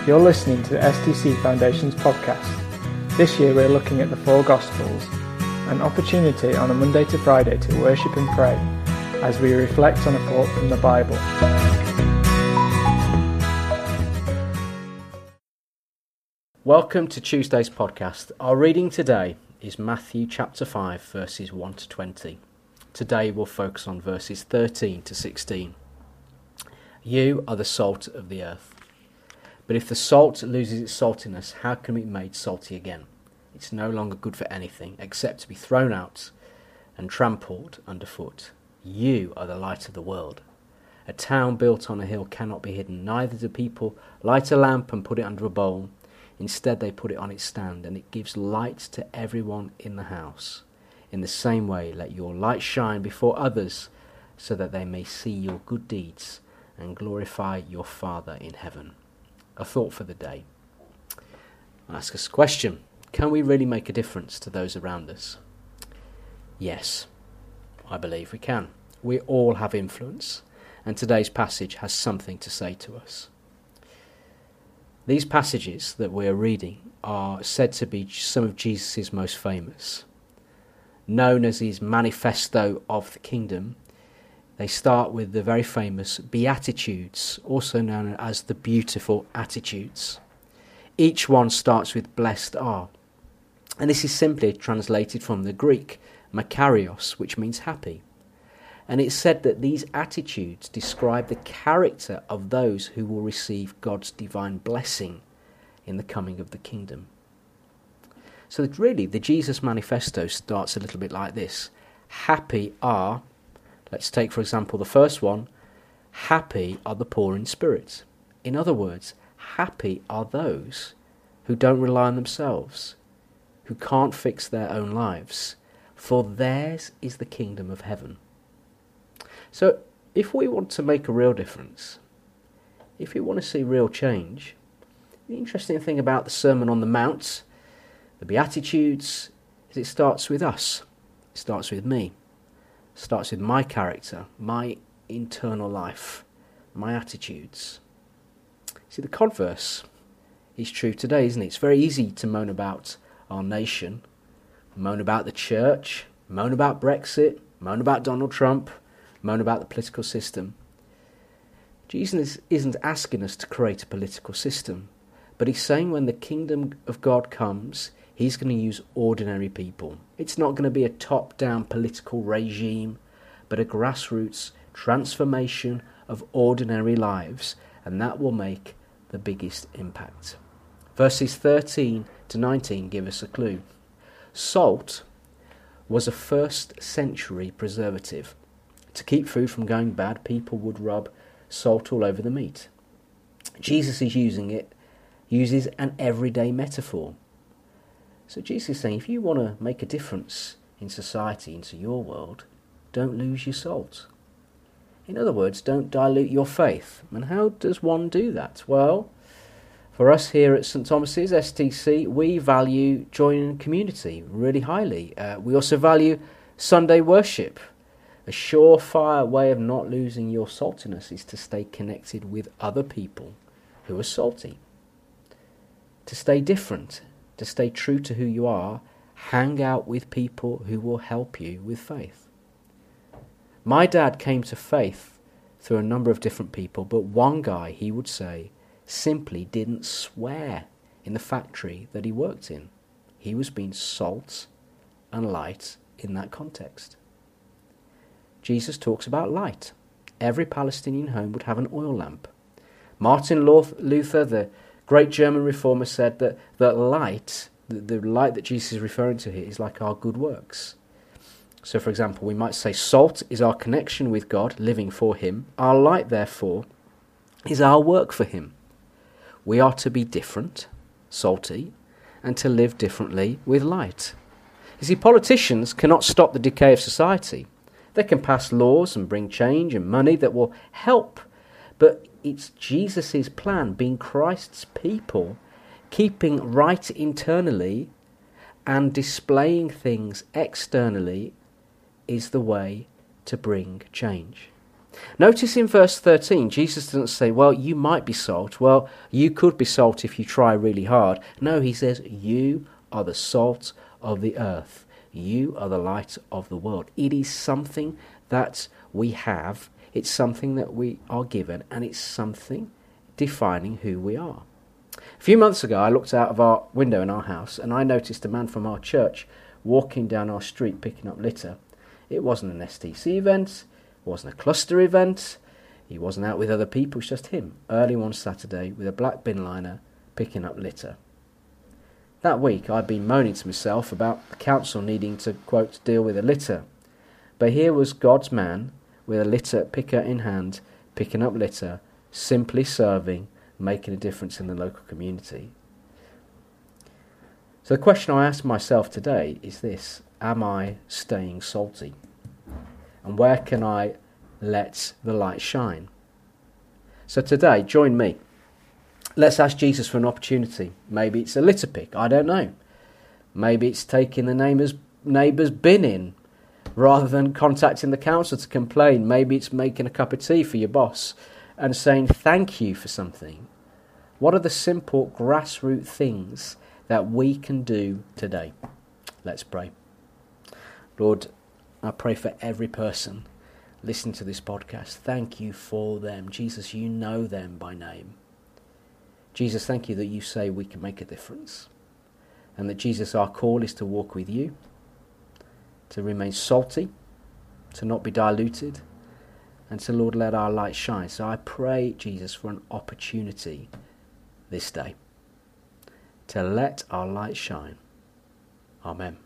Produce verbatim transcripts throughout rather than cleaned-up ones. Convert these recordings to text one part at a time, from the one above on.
You're listening to the S T C Foundation's podcast. This year we're looking at the four Gospels, an opportunity on a Monday to Friday to worship and pray as we reflect on a thought from the Bible. Welcome to Tuesday's podcast. Our reading today is Matthew chapter five, verses one to twenty. Today we'll focus on verses thirteen to sixteen. You are the salt of the earth. But if the salt loses its saltiness, how can it be made salty again? It's no longer good for anything except to be thrown out and trampled underfoot. You are the light of the world. A town built on a hill cannot be hidden. Neither do people light a lamp and put it under a bowl. Instead, they put it on its stand, and it gives light to everyone in the house. In the same way, let your light shine before others, so that they may see your good deeds and glorify your Father in heaven. A thought for the day. I'll ask us a question. Can we really make a difference to those around us? Yes, I believe we can. We all have influence, and today's passage has something to say to us. These passages that we're reading are said to be some of Jesus' most famous. Known as his manifesto of the kingdom, they start with the very famous Beatitudes, also known as the beautiful attitudes. Each one starts with blessed are. And this is simply translated from the Greek, makarios, which means happy. And it's said that these attitudes describe the character of those who will receive God's divine blessing in the coming of the kingdom. So that really, the Jesus Manifesto starts a little bit like this. Happy are, let's take for example the first one, happy are the poor in spirit. In other words, happy are those who don't rely on themselves, who can't fix their own lives, for theirs is the kingdom of heaven. So if we want to make a real difference, if we want to see real change, the interesting thing about the Sermon on the Mount, the Beatitudes, is it starts with us. It starts with me. It starts with my character, my internal life, my attitudes. See, the converse is true today, isn't it? It's very easy to moan about our nation, moan about the church, moan about Brexit, moan about Donald Trump, moan about the political system. Jesus isn't asking us to create a political system, but he's saying when the kingdom of God comes, he's going to use ordinary people. It's not going to be a top-down political regime, but a grassroots transformation of ordinary lives, and that will make the biggest impact. Verses thirteen to nineteen give us a clue. Salt was a first century preservative. To keep food from going bad, people would rub salt all over the meat. Jesus is using it, uses an everyday metaphor. So Jesus is saying, if you want to make a difference in society, into your world, don't lose your salt. In other words, don't dilute your faith. And how does one do that? Well, for us here at St Thomas's, S T C, we value joining community really highly. Uh, we also value Sunday worship. A surefire way of not losing your saltiness is to stay connected with other people who are salty. To stay different, to stay true to who you are, hang out with people who will help you with faith. My dad came to faith through a number of different people, but one guy, he would say, simply didn't swear in the factory that he worked in. He was being salt and light in that context. Jesus talks about light. Every Palestinian home would have an oil lamp. Martin Luther, the great German reformer, said that, that light, the, the light that Jesus is referring to here, is like our good works. So, for example, we might say salt is our connection with God, living for him. Our light, therefore, is our work for him. We are to be different, salty, and to live differently with light. You see, politicians cannot stop the decay of society. They can pass laws and bring change and money that will help, but it's Jesus' plan, being Christ's people, keeping right internally and displaying things externally is the way to bring change. Notice in verse thirteen, Jesus doesn't say, well, you might be salt. Well, you could be salt if you try really hard. No, he says, you are the salt of the earth. You are the light of the world. It is something that we have. It's something that we are given, and it's something defining who we are. A few months ago, I looked out of our window in our house, and I noticed a man from our church walking down our street picking up litter. It wasn't an S T C event. It wasn't a cluster event. He wasn't out with other people. It's just him, early one Saturday, with a black bin liner, picking up litter. That week, I'd been moaning to myself about the council needing to, quote, deal with the litter. But here was God's man, with a litter picker in hand, picking up litter, simply serving, making a difference in the local community. So the question I ask myself today is this: am I staying salty? And where can I let the light shine? So today, join me. Let's ask Jesus for an opportunity. Maybe it's a litter pick, I don't know. Maybe it's taking the neighbour's, neighbour's bin in rather than contacting the council to complain. Maybe it's making a cup of tea for your boss and saying thank you for something. What are the simple grassroots things that we can do today? Let's pray. Lord, I pray for every person listening to this podcast. Thank you for them. Jesus, you know them by name. Jesus, thank you that you say we can make a difference. And that, Jesus, our call is to walk with you, to remain salty, to not be diluted, and to, Lord, let our light shine. So I pray, Jesus, for an opportunity this day to let our light shine. Amen.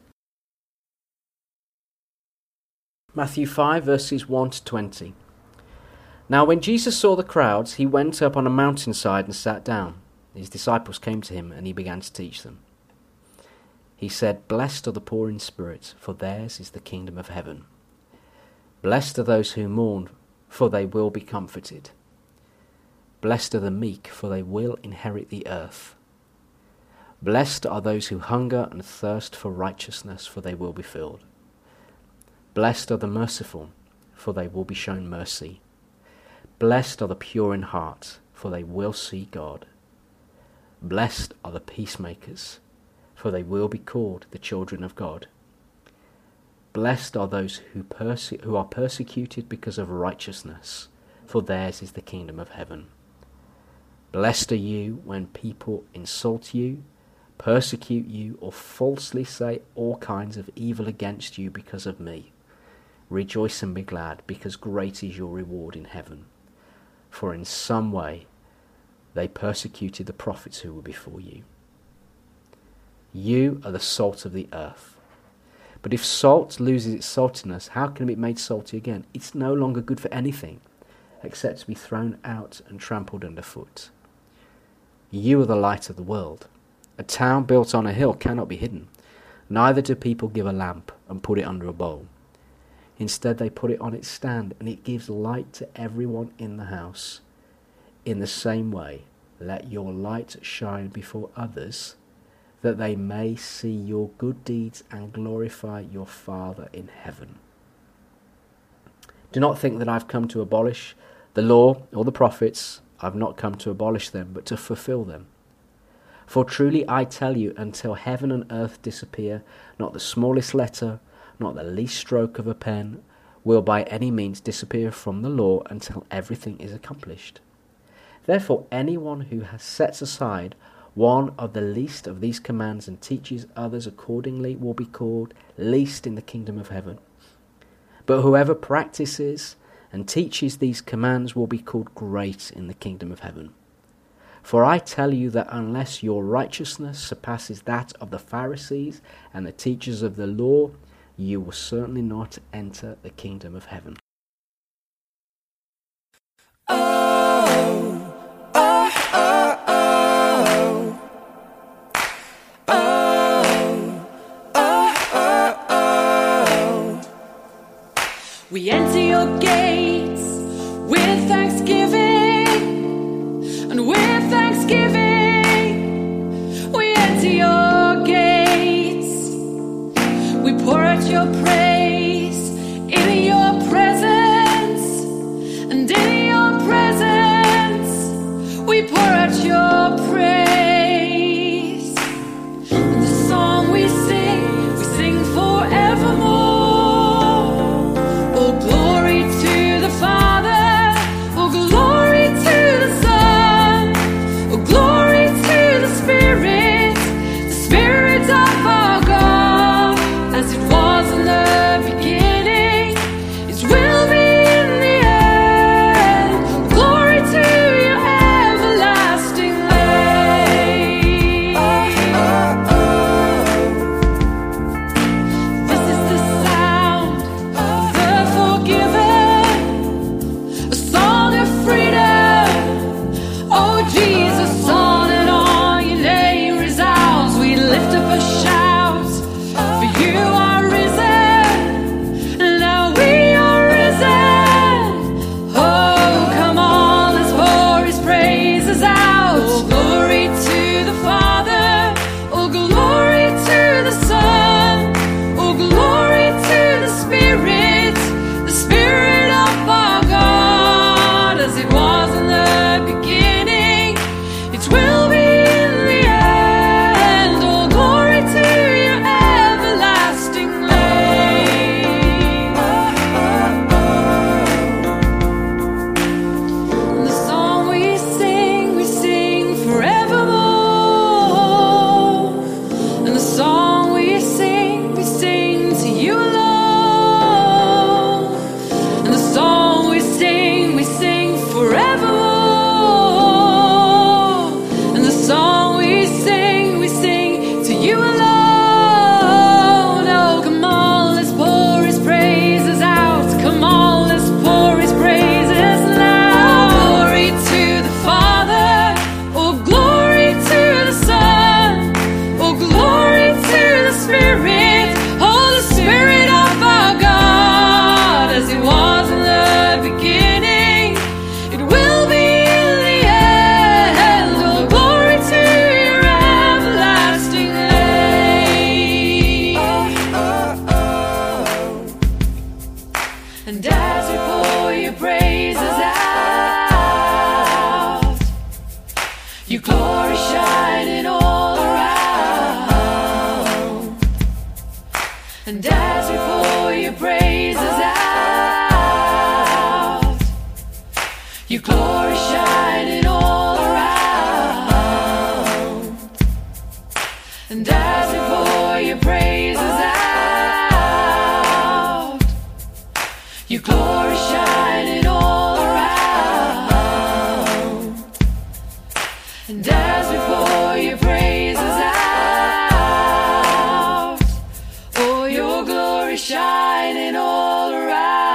Matthew five, verses one to twenty. Now when Jesus saw the crowds, he went up on a mountainside and sat down. His disciples came to him, and he began to teach them. He said, "Blessed are the poor in spirit, for theirs is the kingdom of heaven. Blessed are those who mourn, for they will be comforted. Blessed are the meek, for they will inherit the earth. Blessed are those who hunger and thirst for righteousness, for they will be filled. Blessed are the merciful, for they will be shown mercy. Blessed are the pure in heart, for they will see God. Blessed are the peacemakers, for they will be called the children of God. Blessed are those who, perse- who are persecuted because of righteousness, for theirs is the kingdom of heaven. Blessed are you when people insult you, persecute you, or falsely say all kinds of evil against you because of me. Rejoice and be glad, because great is your reward in heaven. For in some way they persecuted the prophets who were before you. You are the salt of the earth. But if salt loses its saltiness, how can it be made salty again? It's no longer good for anything except to be thrown out and trampled underfoot. You are the light of the world. A town built on a hill cannot be hidden. Neither do people give a lamp and put it under a bowl. Instead, they put it on its stand, and it gives light to everyone in the house. In the same way, let your light shine before others, that they may see your good deeds and glorify your Father in heaven. Do not think that I've come to abolish the law or the prophets. I've not come to abolish them, but to fulfill them. For truly I tell you, until heaven and earth disappear, not the smallest letter, not the least stroke of a pen, will by any means disappear from the law until everything is accomplished. Therefore, anyone who has sets aside one of the least of these commands and teaches others accordingly will be called least in the kingdom of heaven. But whoever practices and teaches these commands will be called great in the kingdom of heaven. For I tell you that unless your righteousness surpasses that of the Pharisees and the teachers of the law, you will certainly not enter the kingdom of heaven." Oh, oh, oh, oh. Oh, oh, oh, oh. We enter your gates with thanksgiving, and with thanksgiving we enter your gates. We pour out your praise in your presence, we pour out your praise. And the song we sing, we sing forevermore. Oh, glory to the Father. Oh, glory to the Son. Oh, glory to the Spirit, the Spirit of our God, as it was in the beginning, it will be in the end. Glory to your everlasting reign. This is the sound of the forgiven, a song of freedom. Oh, Jesus, on and on your name resounds. We lift up a shout, for you are risen. Now we are risen. Oh, come on, let's pour his praises out. Oh, glory to the Father. Oh, glory to the Son. Oh, glory to the Spirit, the Spirit of our God, as it was in the beginning, it will be in the end. Oh, glory to your everlasting reign. And the song we sing, we sing forevermore. And the song we sing, we sing to you alone. And the song we sing, we sing forevermore. And the song we sing, we sing to you alone. Oh, come on, let's pour his praises out. Come on, let's pour his praises now. Glory to the Father. Oh, glory to the Son. Oh, glory to the Spirit. Oh, the Spirit of our God, as it was in the beginning, it will be in the end. Oh, glory to your everlasting reign. And as we pour your praises out, your glory shining all around. And as we pour your praises out, your glory shining all around. And as we pour your praises out, your glory shining all around. And as we pour your praises out, oh, your glory shining all around.